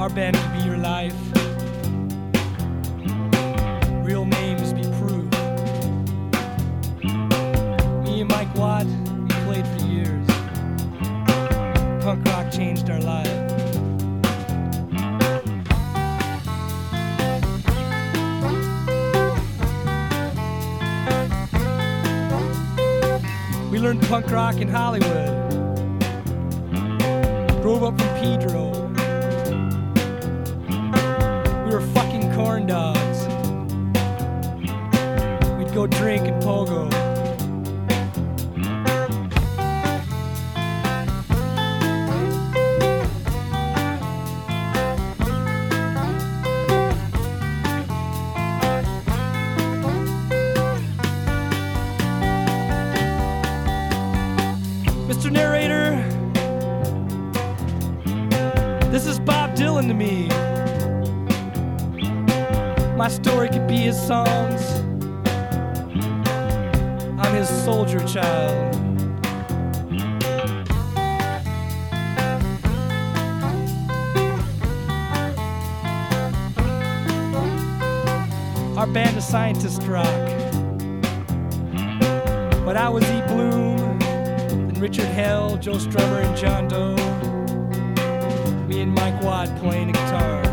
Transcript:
Our band could be your life. Real names be proved. Me and Mike Watt, we played for years. Punk rock changed our lives. We learned punk rock in Hollywood. Drove up from Pedro. We were fucking corn dogs. We'd go drink and pogo. Mr. Narrator, this is Bob Dylan to me. My story could be his songs. I'm his soldier child. Our band of scientist rock. But I was E. Bloom, then Richard Hell, Joe Strummer, and John Doe. Me and Mike Watt playing the guitar.